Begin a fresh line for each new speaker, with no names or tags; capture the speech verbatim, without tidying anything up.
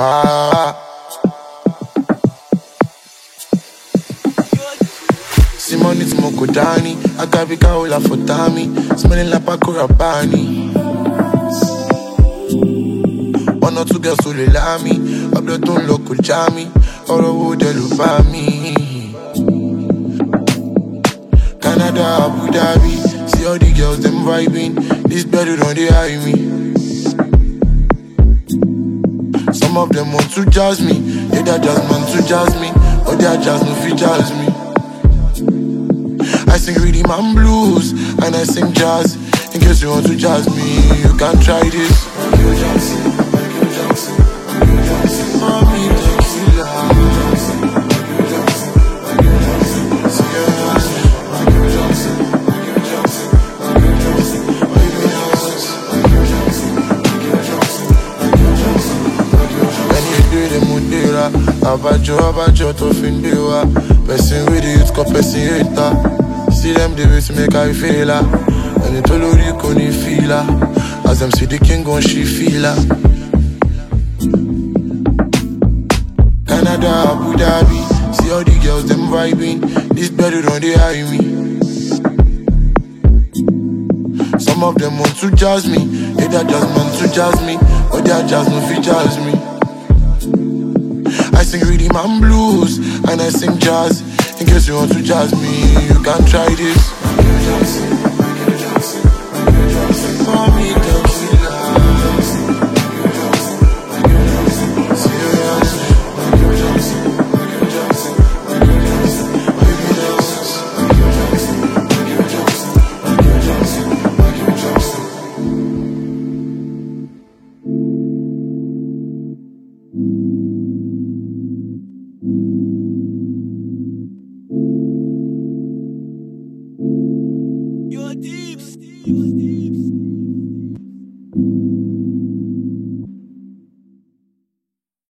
Ah. Simoni Timoko Dani, Agabika Ola Fotami, smelling like Paco Rabanne. One or two girls who love me, Ableton local jammy, or a wood by me. Canada, Abu Dhabi, see all the girls them vibing. This better don't they eye me. Some of them want to jazz me, they that jazz man to jazz me, but they are jazz no fit jazz me. I sing rhythm and blues, and I sing jazz. In case you want to jazz me, you can try this. Michael Jackson, Michael Jackson, Michael Jackson, mommy tequila. Michael Jackson, Michael Jackson, Michael Jackson, Michael Jackson, Michael Jackson, Michael Jackson, Michael Jackson, Michael Jackson, Michael Jackson, Michael Jackson. When you do the mudera, abajo abajo to findewa. Person with the youth, cause person hater. See them the way to make I feel her. And it's all you can feel her. As them see the king gon' she feel her. Canada, Abu Dhabi, see all the girls them vibing. This better don't they eye me. Some of them want to jazz me, they that jazz man to jazz me, but they are jazz no fit jazz me. I sing rhythm and blues, and I sing jazz. In case you want to jazz me, you can try this. Michael Jackson, Michael Jackson, Michael Jackson, mommy tequila. Michael Jackson, Michael Jackson, serious. Michael Jackson, Michael Jackson, Michael Jackson, Michael Jackson, Michael Jackson, Michael Jackson, Michael Jackson, Michael Jackson.
You're deep.